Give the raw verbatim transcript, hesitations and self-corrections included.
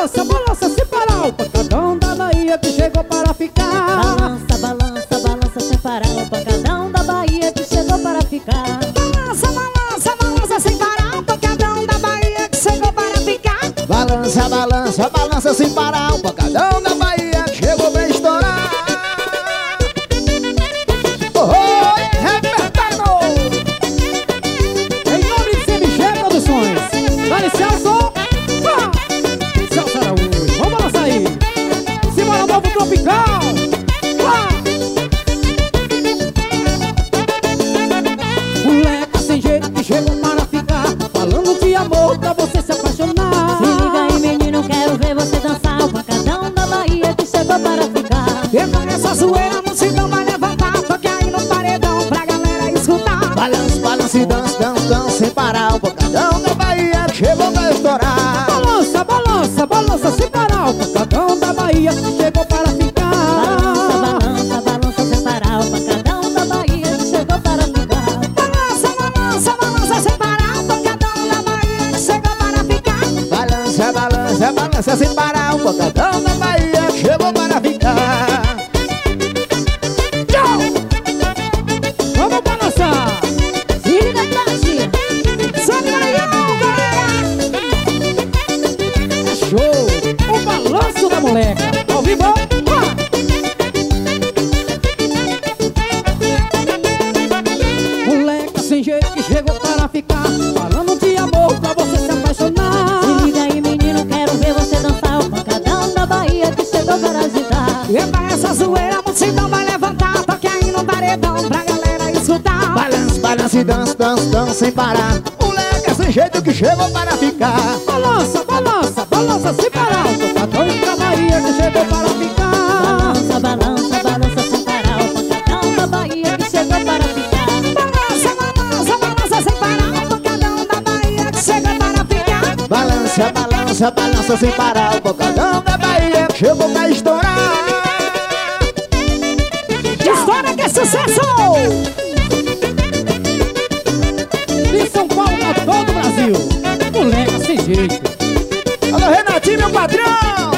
balança, balança sem parar. O pancadão da Bahia que chegou para ficar. Balança, balança, balança sem parar. O pancadão da Bahia que chegou para ficar. Balança, balança, balança sem parar. O pancadão da Bahia que chegou para ficar. Balança, balança, balança sem parar. O pancadão da Bahia que chegou pra estourar. Oh, repertório novo. Em nome de C M G Produções, dá licença. Ah! Celso Araújo, vamos balançar aí. Simbora, novo tropical. Ah! Moleca sem jeito que chegou para ficar, falando de amor pra você se apaixonar. Se liga aí, menino, quero ver você dançar. O pancadão da Bahia que chegou para ficar. Pega essa zoeira, a multidão vai levantar. Toque aí no paredão pra galera escutar. Balança, balança e dança, dança, dança sem parar. O pancadão da Bahia que chegou pra estourar. Balança, balança, balança sem parar. O pancadão da Bahia chegou para ficar. Balança, balança, balança sem parar. O pancadão da Bahia que chegou para ficar. Balança, balança, balança sem parar. O pancadão da Bahia que chegou para ficar. Balança, balança, balança sem parar. O pancadão da Bahia que chegou para ficar. Vamos balançar. Se liga, Tati. É show. O balanço da moleca. Ao vivo. Ah! Moleca sem jeito que chegou para ficar, falando de amor pra você se apaixonar. Se liga aí, menino, quero ver você dançar. O pancadão da Bahia que chegou para agitar. Pega essa zoeira, a multidão vai levantar. Toque aí no paredão pra galera escutar. Balança, balança e dança, dança, dança sem parar. Moleque sem jeito que chegou para ficar. Balança, balança, balança sem parar. O pancadão da Bahia que chegou para ficar. Balança, balança, balança sem parar. O pancadão da Bahia que chegou para ficar. Balança, balança, balança sem parar. O pancadão da Bahia que chegou para ficar. Balança, balança, balança sem parar. O pancadão da Bahia que chegou pra estourar. História que é sucesso! De São Paulo a todo o Brasil. Moleca sem jeito. Alô, Renatinho, meu padrão.